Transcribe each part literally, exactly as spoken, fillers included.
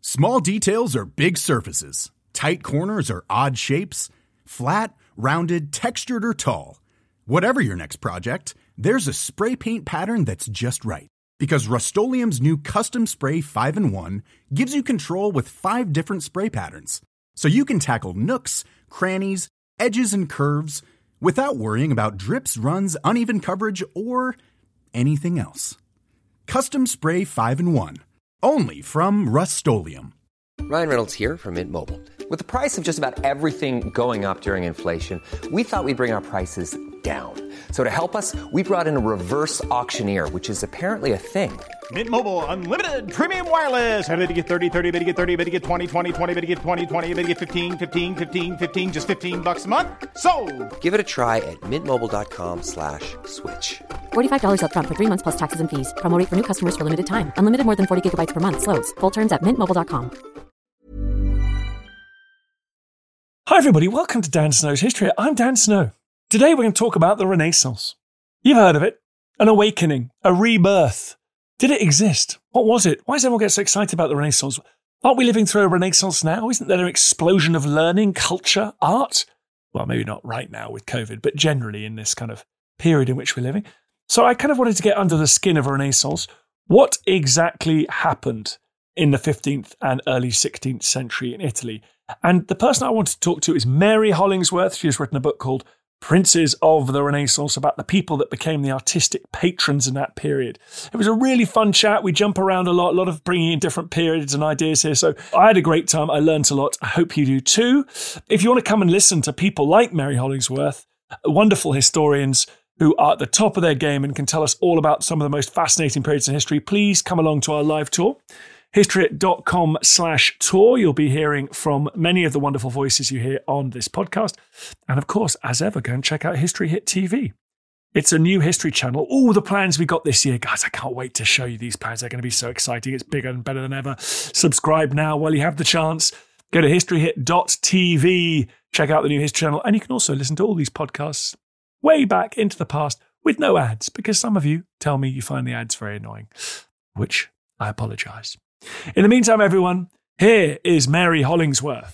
Small details are big surfaces. Tight corners are odd shapes. Flat, rounded, textured, or tall. Whatever your next project, there's a spray paint pattern that's just right. Because Rust-Oleum's new Custom Spray five in one gives you control with five different spray patterns. So you can tackle nooks, crannies, edges, and curves without worrying about drips, runs, uneven coverage, or anything else. Custom Spray five in one. Only from Rust-Oleum. Ryan Reynolds here from Mint Mobile. With the price of just about everything going up during inflation, we thought we'd bring our prices down. So to help us, we brought in a reverse auctioneer, which is apparently a thing. Mint Mobile Unlimited Premium Wireless. How to get thirty, thirty, how to get thirty, how to get twenty, twenty, twenty, how to get twenty, twenty, how to get fifteen, fifteen, fifteen, fifteen, just fifteen bucks a month? Sold! Give it a try at mintmobile.com slash switch. forty-five dollars up front for three months plus taxes and fees. Promo rate for new customers for limited time. Unlimited more than forty gigabytes per month. Slows full terms at mint mobile dot com. Hi everybody, welcome to Dan Snow's History. I'm Dan Snow. Today we're going to talk about the Renaissance. You've heard of it. An awakening, a rebirth. Did it exist? What was it? Why does everyone get so excited about the Renaissance? Aren't we living through a Renaissance now? Isn't there an explosion of learning, culture, art? Well, maybe not right now with COVID, but generally in this kind of period in which we're living. So I kind of wanted to get under the skin of a Renaissance. What exactly happened in the fifteenth and early sixteenth century in Italy? And the person I want to talk to is Mary Hollingsworth. She has written a book called Princes of the Renaissance, about the people that became the artistic patrons in that period. It was a really fun chat. We jump around a lot, a lot of bringing in different periods and ideas here. So I had a great time. I learned a lot. I hope you do too. If you want to come and listen to people like Mary Hollingsworth, wonderful historians who are at the top of their game and can tell us all about some of the most fascinating periods in history, please come along to our live tour. historyhit.com slash tour. You'll be hearing from many of the wonderful voices you hear on this podcast. And of course, as ever, go and check out History Hit T V. It's a new history channel. All the plans we got this year. Guys, I can't wait to show you these plans. They're going to be so exciting. It's bigger and better than ever. Subscribe now while you have the chance. Go to historyhit dot t v. Check out the new history channel. And you can also listen to all these podcasts way back into the past with no ads, because some of you tell me you find the ads very annoying, which I apologize. In the meantime, everyone, here is Mary Hollingsworth.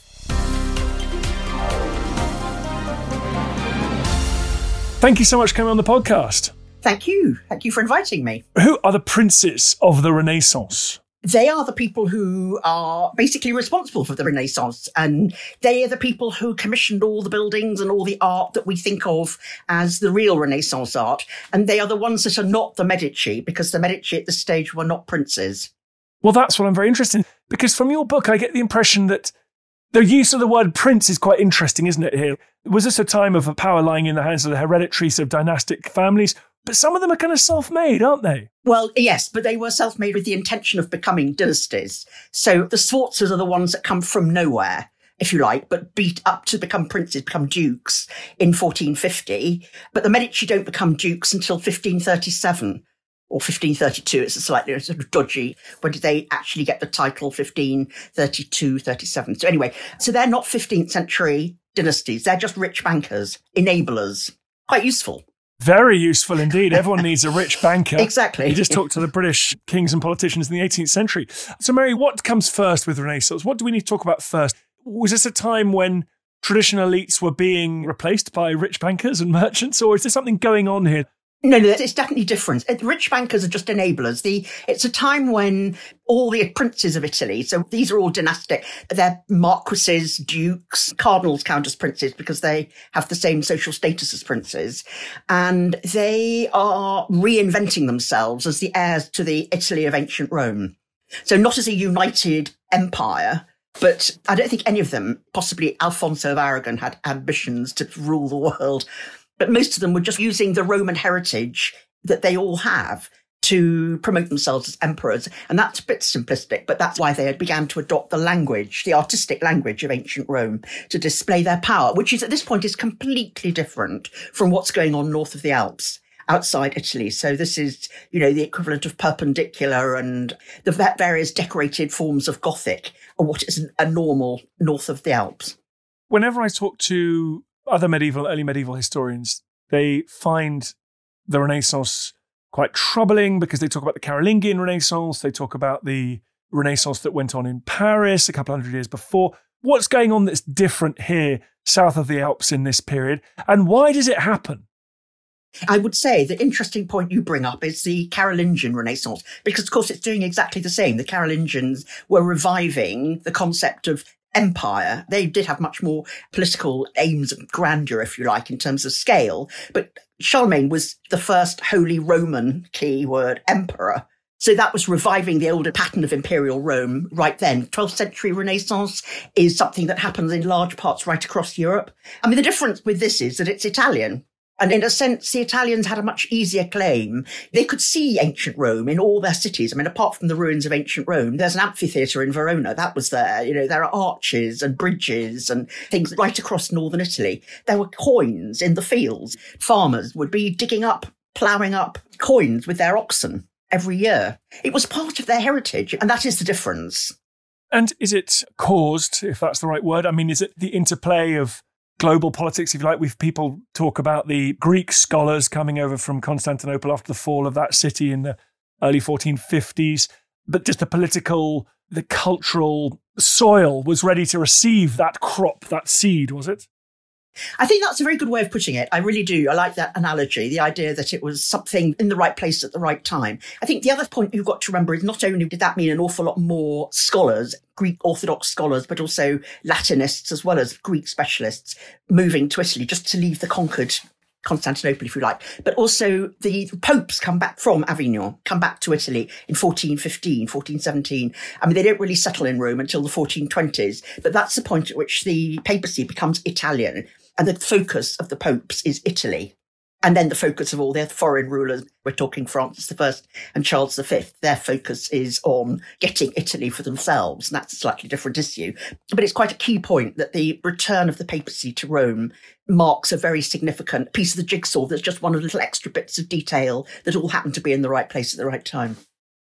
Thank you so much for coming on the podcast. Thank you. Thank you for inviting me. Who are the princes of the Renaissance? They are the people who are basically responsible for the Renaissance, and they are the people who commissioned all the buildings and all the art that we think of as the real Renaissance art. And they are the ones that are not the Medici, because the Medici at this stage were not princes. Well, that's what I'm very interested in, because from your book, I get the impression that the use of the word prince is quite interesting, isn't it, here? Was this a time of power lying in the hands of the hereditary sort of dynastic families? But some of them are kind of self-made, aren't they? Well, yes, but they were self-made with the intention of becoming dynasties. So the Sforzas are the ones that come from nowhere, if you like, but beat up to become princes, become dukes in fourteen fifty. But the Medici don't become dukes until fifteen thirty-seven. Or fifteen thirty-two, it's a slightly sort of dodgy. When did they actually get the title? fifteen thirty-two, thirty-seven. So anyway, so they're not fifteenth century dynasties. They're just rich bankers, enablers. Quite useful. Very useful indeed. Everyone needs a rich banker. Exactly. You just talk to the British kings and politicians in the eighteenth century. So Mary, what comes first with Renaissance? What do we need to talk about first? Was this a time when traditional elites were being replaced by rich bankers and merchants, or is there something going on here? No, no, it's definitely different. Rich bankers are just enablers. The It's a time when all the princes of Italy, so these are all dynastic, they're marquises, dukes, cardinals count as princes because they have the same social status as princes. And they are reinventing themselves as the heirs to the Italy of ancient Rome. So not as a united empire, but I don't think any of them, possibly Alfonso of Aragon, had ambitions to rule the world. But most of them were just using the Roman heritage that they all have to promote themselves as emperors. And that's a bit simplistic, but that's why they had began to adopt the language, the artistic language of ancient Rome, to display their power, which is at this point is completely different from what's going on north of the Alps, outside Italy. So this is, you know, the equivalent of Perpendicular and the various decorated forms of Gothic, or what is a normal north of the Alps. Whenever I talk to other medieval, early medieval historians, they find the Renaissance quite troubling because they talk about the Carolingian Renaissance, they talk about the Renaissance that went on in Paris a couple hundred years before. What's going on that's different here, south of the Alps in this period? And why does it happen? I would say the interesting point you bring up is the Carolingian Renaissance, because, of course, it's doing exactly the same. The Carolingians were reviving the concept of empire. They did have much more political aims and grandeur, if you like, in terms of scale. But Charlemagne was the first Holy Roman, key word, emperor. So that was reviving the older pattern of imperial Rome right then. twelfth century Renaissance is something that happens in large parts right across Europe. I mean, the difference with this is that it's Italian. And in a sense, the Italians had a much easier claim. They could see ancient Rome in all their cities. I mean, apart from the ruins of ancient Rome, there's an amphitheatre in Verona. That was there. You know, there are arches and bridges and things right across northern Italy. There were coins in the fields. Farmers would be digging up, ploughing up coins with their oxen every year. It was part of their heritage, and that is the difference. And is it caused, if that's the right word? I mean, is it the interplay of global politics, if you like? We've people talk about the Greek scholars coming over from Constantinople after the fall of that city in the early fourteen fifties, but just the political, the cultural soil was ready to receive that crop, that seed, was it? I think that's a very good way of putting it. I really do. I like that analogy, the idea that it was something in the right place at the right time. I think the other point you've got to remember is not only did that mean an awful lot more scholars, Greek Orthodox scholars, but also Latinists as well as Greek specialists moving to Italy just to leave the conquered Constantinople, if you like. But also the popes come back from Avignon, come back to Italy in fourteen fifteen, fourteen seventeen. I mean, they don't really settle in Rome until the fourteen twenties, but that's the point at which the papacy becomes Italian. And the focus of the popes is Italy. And then the focus of all their foreign rulers, we're talking Francis the First and Charles the Fifth, their focus is on getting Italy for themselves. And that's a slightly different issue. But it's quite a key point that the return of the papacy to Rome marks a very significant piece of the jigsaw. There's just one of the little extra bits of detail that all happen to be in the right place at the right time.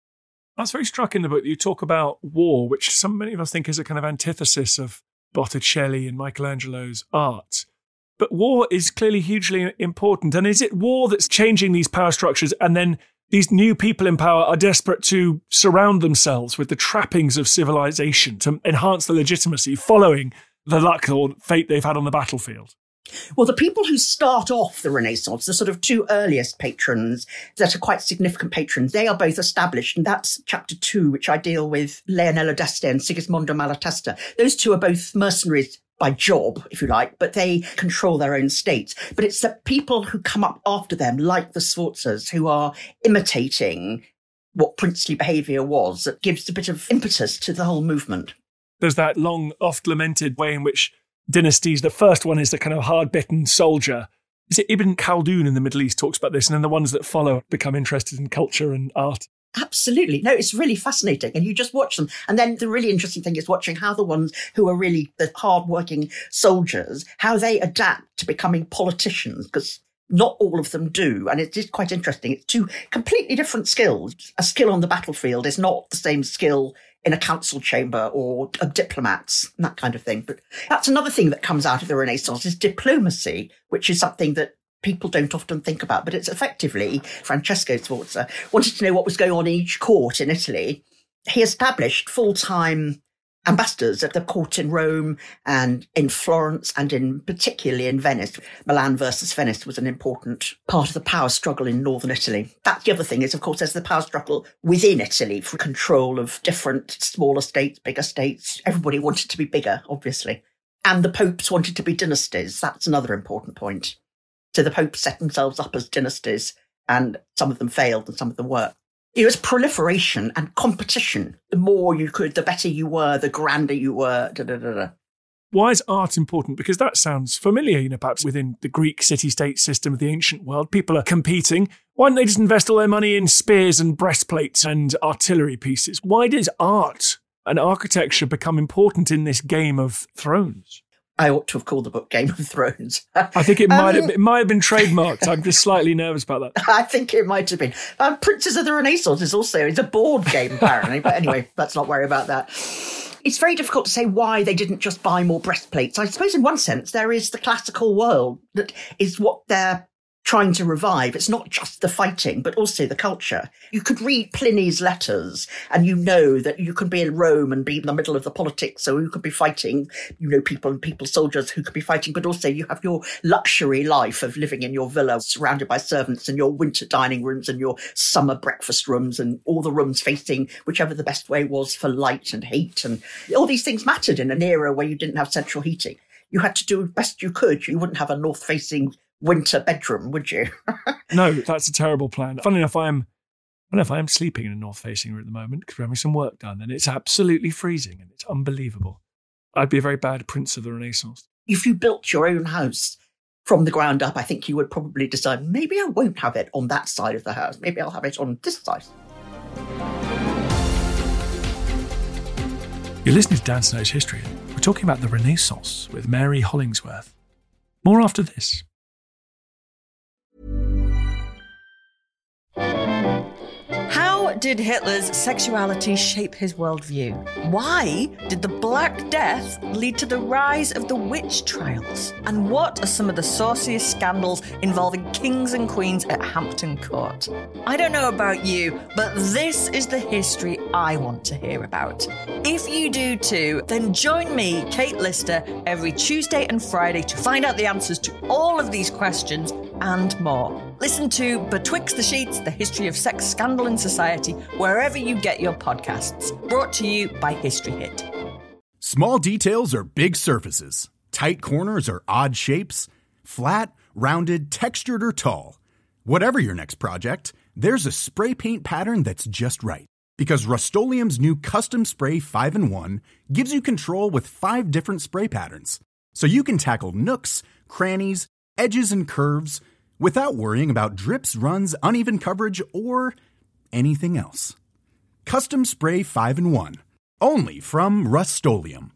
I was very struck in the book that you talk about war, which some many of us think is a kind of antithesis of Botticelli and Michelangelo's art. But war is clearly hugely important. And is it war that's changing these power structures, and then these new people in power are desperate to surround themselves with the trappings of civilization to enhance the legitimacy following the luck or fate they've had on the battlefield? Well, the people who start off the Renaissance, the sort of two earliest patrons that are quite significant patrons, they are both established. And that's chapter two, which I deal with Leonello d'Este and Sigismondo Malatesta. Those two are both mercenaries by job, if you like, but they control their own states. But it's the people who come up after them, like the Sforzas, who are imitating what princely behaviour was, that gives a bit of impetus to the whole movement. There's that long, oft-lamented way in which dynasties, the first one is the kind of hard-bitten soldier. Is it Ibn Khaldun in the Middle East talks about this, and then the ones that follow become interested in culture and art? Absolutely. No, it's really fascinating. And you just watch them. And then the really interesting thing is watching how the ones who are really the hard-working soldiers, how they adapt to becoming politicians, because not all of them do. And it is quite interesting. It's two completely different skills. A skill on the battlefield is not the same skill in a council chamber or of diplomats, and that kind of thing. But that's another thing that comes out of the Renaissance is diplomacy, which is something that people don't often think about, but it's effectively Francesco Sforza wanted to know what was going on in each court in Italy. He established full-time ambassadors at the court in Rome and in Florence and in particularly in Venice. Milan versus Venice was an important part of the power struggle in northern Italy. That's the other thing is, of course, there's the power struggle within Italy for control of different smaller states, bigger states. Everybody wanted to be bigger, obviously. And the popes wanted to be dynasties. That's another important point. So the popes set themselves up as dynasties, and some of them failed and some of them worked. It was proliferation and competition. The more you could, the better you were, the grander you were. Da, da, da, da. Why is art important? Because that sounds familiar, you know, perhaps within the Greek city-state system of the ancient world. People are competing. Why don't they just invest all their money in spears and breastplates and artillery pieces? Why does art and architecture become important in this Game of Thrones? I ought to have called the book Game of Thrones. I think it might um, have, it might have been trademarked. I'm just slightly nervous about that. I think it might have been. Um, Princes of the Renaissance is also it's a board game, apparently. But anyway, let's not worry about that. It's very difficult to say why they didn't just buy more breastplates. I suppose in one sense, there is the classical world that is what their trying to revive. It's not just the fighting, but also the culture. You could read Pliny's letters and you know that you could be in Rome and be in the middle of the politics, so you could be fighting, you know, people and people, soldiers who could be fighting, but also you have your luxury life of living in your villa surrounded by servants and your winter dining rooms and your summer breakfast rooms and all the rooms facing whichever the best way was for light and heat. And all these things mattered in an era where you didn't have central heating. You had to do the best you could. You wouldn't have a north-facing winter bedroom, would you? No, that's a terrible plan. Funny enough, I am, funny enough, I am sleeping in a north-facing room at the moment because we're having some work done, and it's absolutely freezing and it's unbelievable. I'd be a very bad prince of the Renaissance. If you built your own house from the ground up, I think you would probably decide, maybe I won't have it on that side of the house. Maybe I'll have it on this side. You're listening to Dan Snow's History. We're talking about the Renaissance with Mary Hollingsworth. More after this. How did Hitler's sexuality shape his worldview? Why did the Black Death lead to the rise of the witch trials? And what are some of the sauciest scandals involving kings and queens at Hampton Court? I don't know about you, but this is the history I want to hear about. If you do too, then join me, Kate Lister, every Tuesday and Friday to find out the answers to all of these questions and more. Listen to Betwixt the Sheets, the history of sex, scandal and society, wherever you get your podcasts. Brought to you by History Hit. Small details are big surfaces. Tight corners are odd shapes. Flat, rounded, textured, or tall. Whatever your next project, there's a spray paint pattern that's just right. Because Rust-Oleum's new Custom Spray five in one gives you control with five different spray patterns. So you can tackle nooks, crannies, edges, and curves without worrying about drips, runs, uneven coverage, or anything else. Custom Spray five in one. Only from Rust-Oleum.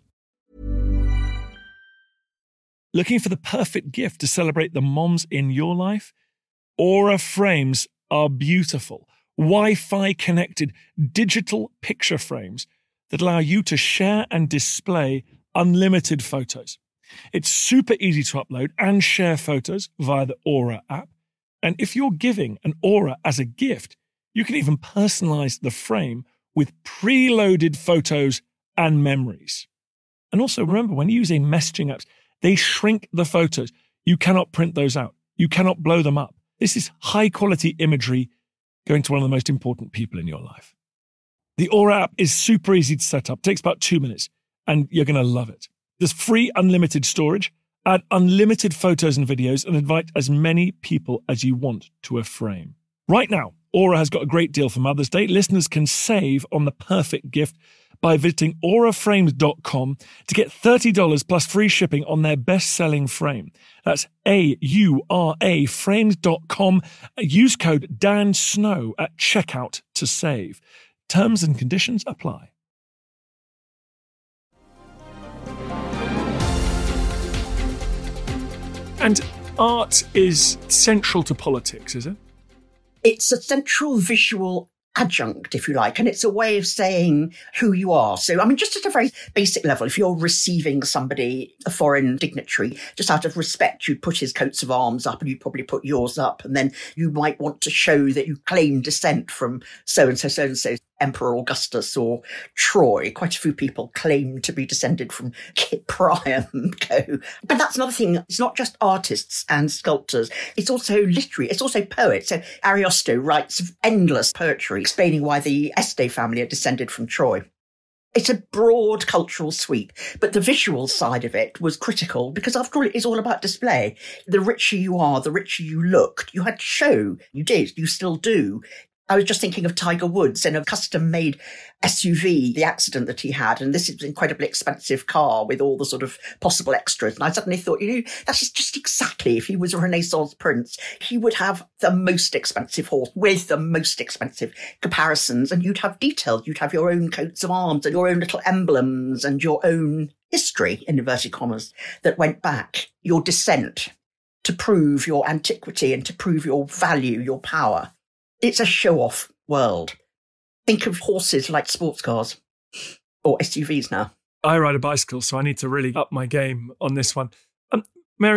Looking for the perfect gift to celebrate the moms in your life? Aura frames are beautiful, Wi-Fi connected digital picture frames that allow you to share and display unlimited photos. It's super easy to upload and share photos via the Aura app. And if you're giving an Aura as a gift, you can even personalize the frame with preloaded photos and memories. And also remember, when using messaging apps, they shrink the photos. You cannot print those out. You cannot blow them up. This is high quality imagery going to one of the most important people in your life. The Aura app is super easy to set up. It takes about two minutes and you're going to love it. There's free unlimited storage, add unlimited photos and videos, and invite as many people as you want to a frame. Right now, Aura has got a great deal for Mother's Day. Listeners can save on the perfect gift by visiting aura frames dot com to get thirty dollars plus free shipping on their best-selling frame. That's A U R A frames dot com. Use code DANSNOW at checkout to save. Terms and conditions apply. And art is central to politics, is it? It's a central visual adjunct, if you like, and it's a way of saying who you are. So, I mean, just at a very basic level, if you're receiving somebody, a foreign dignitary, just out of respect, you'd put his coats of arms up and you'd probably put yours up, and then you might want to show that you claim descent from so-and-so, so-and-so, Emperor Augustus or Troy. Quite a few people claim to be descended from Kit Priam and co. But that's another thing. It's not just artists and sculptors. It's also literary. It's also poets. So Ariosto writes endless poetry explaining why the Este family are descended from Troy. It's a broad cultural sweep, but the visual side of it was critical because, after all, it is all about display. The richer you are, the richer you looked. You had to show. You did. You still do. I was just thinking of Tiger Woods in a custom-made S U V, the accident that he had, and this is an incredibly expensive car with all the sort of possible extras. And I suddenly thought, you know, that is just exactly, if he was a Renaissance prince, he would have the most expensive horse with the most expensive caparisons, and you'd have details. You'd have your own coats of arms and your own little emblems and your own history, in inverted commas, that went back, your descent, to prove your antiquity and to prove your value, your power. It's a show-off world. Think of horses like sports cars or S U Vs now. I ride a bicycle, so I need to really up my game on this one. Um, Mary, what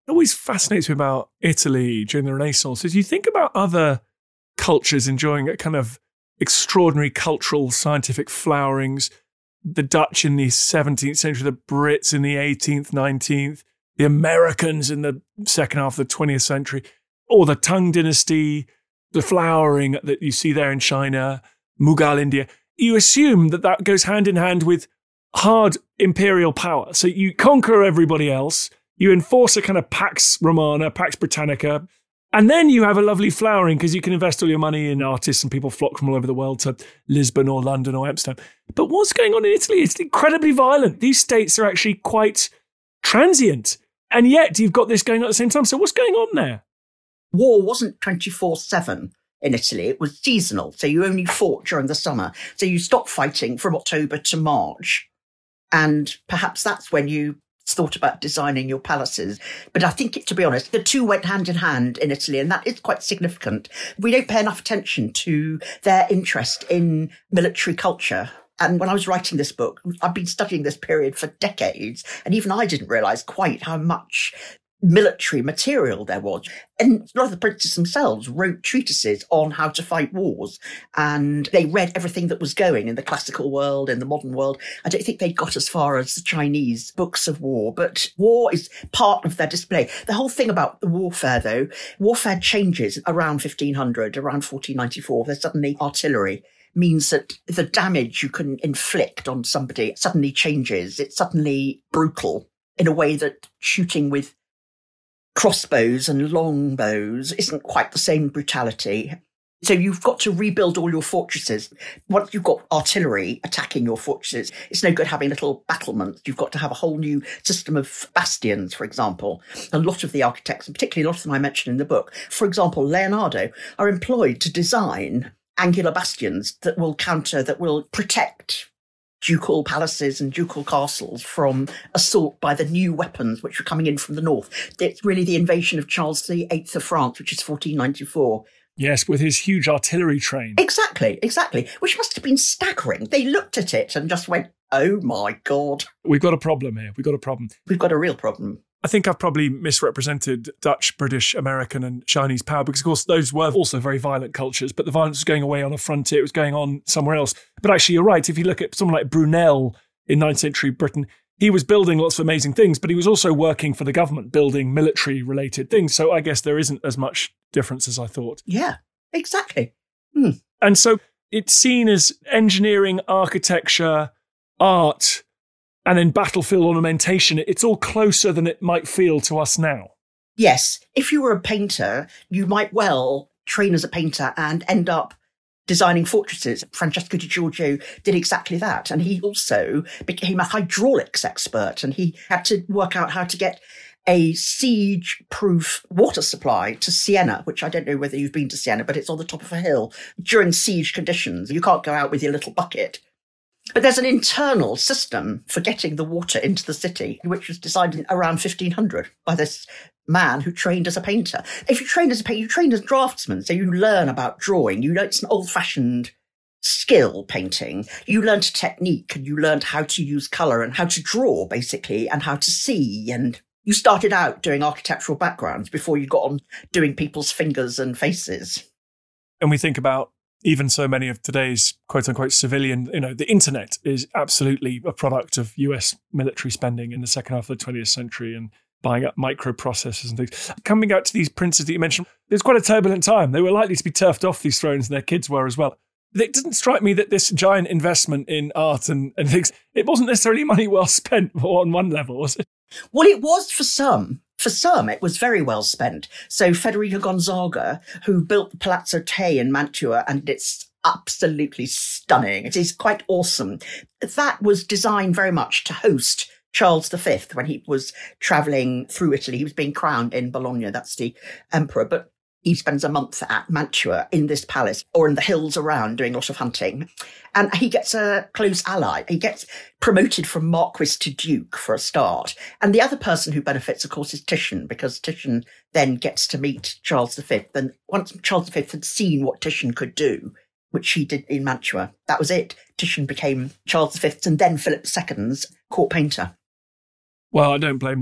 always fascinates me about Italy during the Renaissance is you think about other cultures enjoying a kind of extraordinary cultural scientific flowerings. The Dutch in the seventeenth century, the Brits in the eighteenth, nineteenth, the Americans in the second half of the twentieth century, or the Tang dynasty, the flowering that you see there in China, Mughal India. You assume that that goes hand in hand with hard imperial power. So you conquer everybody else, you enforce a kind of Pax Romana, Pax Britannica, and then you have a lovely flowering because you can invest all your money in artists and people flock from all over the world to Lisbon or London or Amsterdam. But what's going on in Italy? It's incredibly violent. These states are actually quite transient. And yet you've got this going on at the same time. So what's going on there? War wasn't twenty-four seven in Italy. It was seasonal. So you only fought during the summer. So you stopped fighting from October to March. And perhaps that's when you thought about designing your palaces. But I think, it, to be honest, the two went hand in hand in Italy, and that is quite significant. We don't pay enough attention to their interest in military culture. And when I was writing this book, I've been studying this period for decades, and even I didn't realise quite how much military material there was. And a lot of the princes themselves wrote treatises on how to fight wars, and they read everything that was going in the classical world, in the modern world. I don't think they got as far as the Chinese books of war, but war is part of their display. The whole thing about the warfare, though, warfare changes around fifteen hundred, around fourteen ninety-four. There's suddenly artillery. Means that the damage you can inflict on somebody suddenly changes. It's suddenly brutal in a way that shooting with crossbows and longbows isn't quite the same brutality. So you've got to rebuild all your fortresses. Once you've got artillery attacking your fortresses, it's no good having little battlements. You've got to have a whole new system of bastions, for example. A lot of the architects, and particularly a lot of them I mentioned in the book, for example, Leonardo, are employed to design angular bastions that will counter, that will protect ducal palaces and ducal castles from assault by the new weapons which were coming in from the north. It's really the invasion of Charles the Eighth of France, which is fourteen ninety-four. Yes, with his huge artillery train. Exactly, exactly. Which must have been staggering. They looked at it and just went, oh my God. We've got a problem here. We've got a problem. We've got a real problem. I think I've probably misrepresented Dutch, British, American and Chinese power because, of course, those were also very violent cultures, but the violence was going away on a frontier. It was going on somewhere else. But actually, you're right. If you look at someone like Brunel in nineteenth century Britain, he was building lots of amazing things, but he was also working for the government, building military-related things. So I guess there isn't as much difference as I thought. Yeah, exactly. Hmm. And so it's seen as engineering, architecture, art, and then battlefield ornamentation. It's all closer than it might feel to us now. Yes. If you were a painter, you might well train as a painter and end up designing fortresses. Francesco di Giorgio did exactly that. And he also became a hydraulics expert, and he had to work out how to get a siege-proof water supply to Siena, which I don't know whether you've been to Siena, but it's on the top of a hill. During siege conditions, you can't go out with your little bucket. But there's an internal system for getting the water into the city, which was designed in around fifteen hundred by this man who trained as a painter. If you train as a painter, you train as a draftsman, so you learn about drawing. You know, it's an old-fashioned skill, painting. You learned technique, and you learned how to use colour and how to draw, basically, and how to see. And you started out doing architectural backgrounds before you got on doing people's fingers and faces. And we think about even so many of today's quote-unquote civilian, you know, the internet is absolutely a product of U S military spending in the second half of the twentieth century and buying up microprocessors and things. Coming out to these princes that you mentioned, it was quite a turbulent time. They were likely to be turfed off these thrones, and their kids were as well. It doesn't strike me that this giant investment in art and, and things, it wasn't necessarily money well spent on one level, was it? Well, it was for some. For some, it was very well spent. So Federico Gonzaga, who built the Palazzo Te in Mantua, and it's absolutely stunning. It is quite awesome. That was designed very much to host Charles the Fifth when he was travelling through Italy. He was being crowned in Bologna. That's the emperor. But he spends a month at Mantua in this palace or in the hills around doing a lot of hunting. And he gets a close ally. He gets promoted from Marquis to Duke for a start. And the other person who benefits, of course, is Titian, because Titian then gets to meet Charles the Fifth. And once Charles the Fifth had seen what Titian could do, which he did in Mantua, that was it. Titian became Charles the Fifth's and then Philip the Second's court painter. Well, I don't blame them.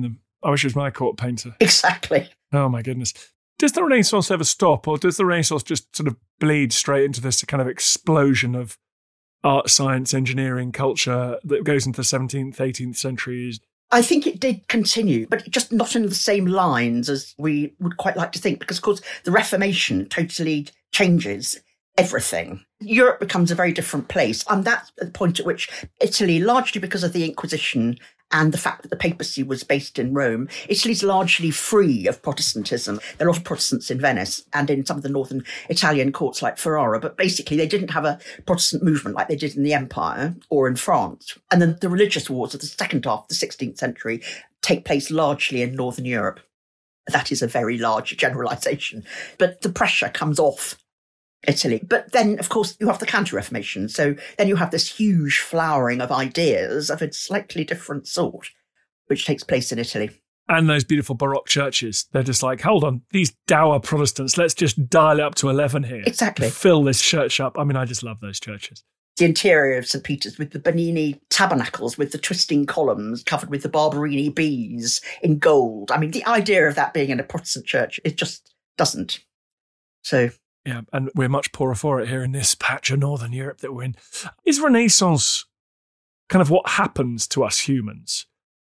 I wish it was my court painter. Exactly. Oh, my goodness. Does the Renaissance ever stop, or does the Renaissance just sort of bleed straight into this kind of explosion of art, science, engineering, culture that goes into the seventeenth, eighteenth centuries? I think it did continue, but just not in the same lines as we would quite like to think, because, of course, the Reformation totally changes everything. Europe becomes a very different place. And that's the point at which Italy, largely because of the Inquisition and the fact that the papacy was based in Rome, Italy's largely free of Protestantism. There are a lot of Protestants in Venice and in some of the northern Italian courts like Ferrara, but basically they didn't have a Protestant movement like they did in the Empire or in France. And then the religious wars of the second half of the sixteenth century take place largely in Northern Europe. That is a very large generalisation, but the pressure comes off Italy. But then, of course, you have the Counter-Reformation. So then you have this huge flowering of ideas of a slightly different sort, which takes place in Italy. And those beautiful Baroque churches. They're just like, hold on, these dour Protestants, let's just dial it up to eleven here. Exactly. Fill this church up. I mean, I just love those churches. The interior of Saint Peter's with the Bernini tabernacles, with the twisting columns covered with the Barberini bees in gold. I mean, the idea of that being in a Protestant church, it just doesn't. So... Yeah, and we're much poorer for it here in this patch of Northern Europe that we're in. Is Renaissance kind of what happens to us humans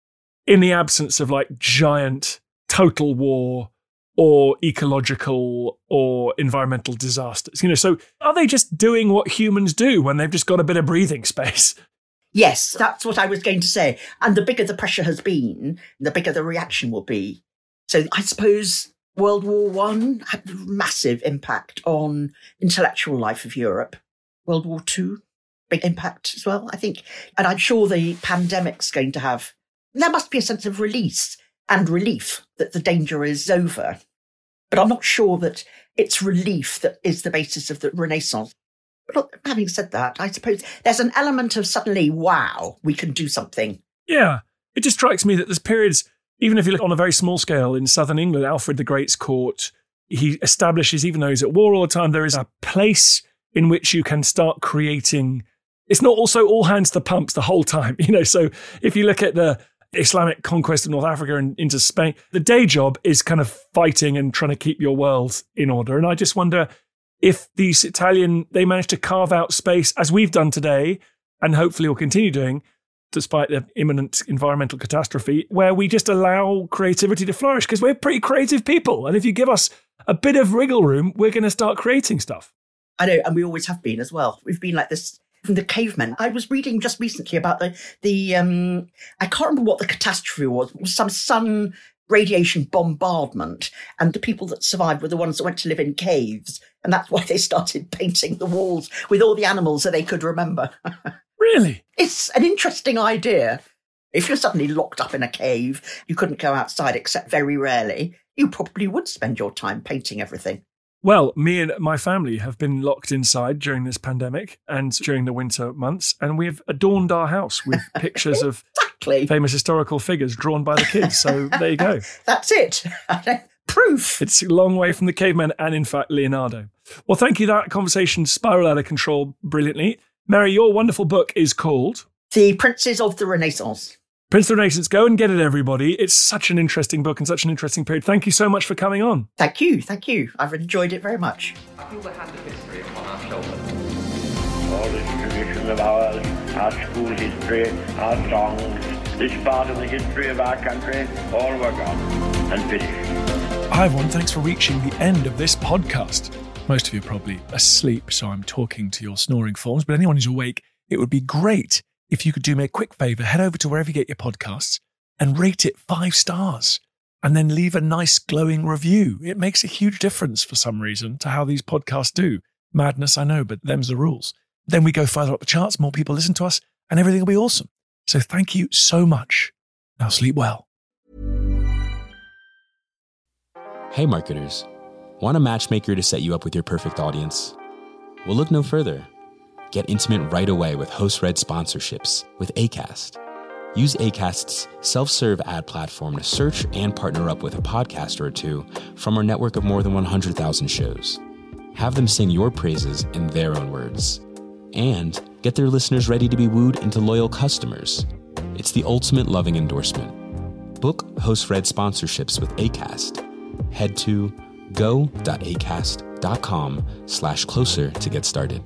in the absence of like giant total war or ecological or environmental disasters? You know, so are they just doing what humans do when they've just got a bit of breathing space? Yes, that's what I was going to say. And the bigger the pressure has been, the bigger the reaction will be. So I suppose World War One had a massive impact on intellectual life of Europe. World War Two, big impact as well, I think. And I'm sure the pandemic's going to have... There must be a sense of release and relief that the danger is over. But I'm not sure that it's relief that is the basis of the Renaissance. But having said that, I suppose there's an element of suddenly, wow, we can do something. Yeah, it just strikes me that there's periods... Even if you look on a very small scale in southern England, Alfred the Great's court, he establishes, even though he's at war all the time, there is a place in which you can start creating. It's not also all hands to the pumps the whole time, you know. So if you look at the Islamic conquest of North Africa and into Spain, the day job is kind of fighting and trying to keep your world in order. And I just wonder if these Italian, they managed to carve out space, as we've done today, and hopefully will continue doing, despite the imminent environmental catastrophe, where we just allow creativity to flourish, because we're pretty creative people. And if you give us a bit of wriggle room, we're going to start creating stuff. I know, and we always have been as well. We've been like this from the cavemen. I was reading just recently about the, the um, I can't remember what the catastrophe was. It was some sun radiation bombardment, and the people that survived were the ones that went to live in caves. And that's why they started painting the walls with all the animals that they could remember. Really? It's an interesting idea. If you're suddenly locked up in a cave, you couldn't go outside except very rarely, you probably would spend your time painting everything. Well, me and my family have been locked inside during this pandemic and during the winter months, and we've adorned our house with pictures of exactly. famous historical figures drawn by the kids. So there you go. That's it. Proof. It's a long way from the caveman and, in fact, Leonardo. Well, thank you. That conversation spiraled out of control brilliantly. Mary, your wonderful book is called The Princes of the Renaissance. Prince of the Renaissance. Go and get it, everybody. It's such an interesting book and such an interesting period. Thank you so much for coming on. Thank you. Thank you. I've enjoyed it very much. I feel the hand of history upon our shoulders. All this tradition of ours, our school history, our songs, this part of the history of our country, all were gone and finished. Hi, everyone. Thanks for reaching the end of this podcast. Most of you are probably asleep, so I'm talking to your snoring forms, but anyone who's awake, it would be great if you could do me a quick favour, head over to wherever you get your podcasts and rate it five stars and then leave a nice glowing review. It makes a huge difference for some reason to how these podcasts do. Madness, I know, but them's the rules. Then we go further up the charts, more people listen to us, and everything will be awesome. So thank you so much. Now sleep well. Hey marketers, want a matchmaker to set you up with your perfect audience? Well, look no further. Get intimate right away with host-read sponsorships with Acast. Use Acast's self-serve ad platform to search and partner up with a podcaster or two from our network of more than one hundred thousand shows. Have them sing your praises in their own words. And get their listeners ready to be wooed into loyal customers. It's the ultimate loving endorsement. book Host Red sponsorships with Acast, head to go.acast.com slash closer to get started.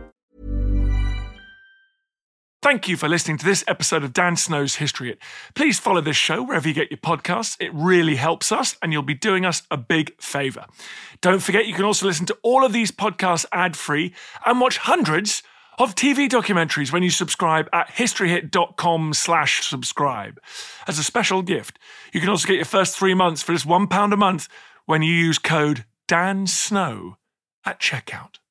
Thank you for listening to this episode of Dan Snow's History Hit. Please follow this show wherever you get your podcasts. It really helps us, and you'll be doing us a big favour. Don't forget, you can also listen to all of these podcasts ad-free and watch hundreds of T V documentaries when you subscribe at historyhit.com slash subscribe. As a special gift, you can also get your first three months for just one pound a month when you use code DANSNOW at checkout.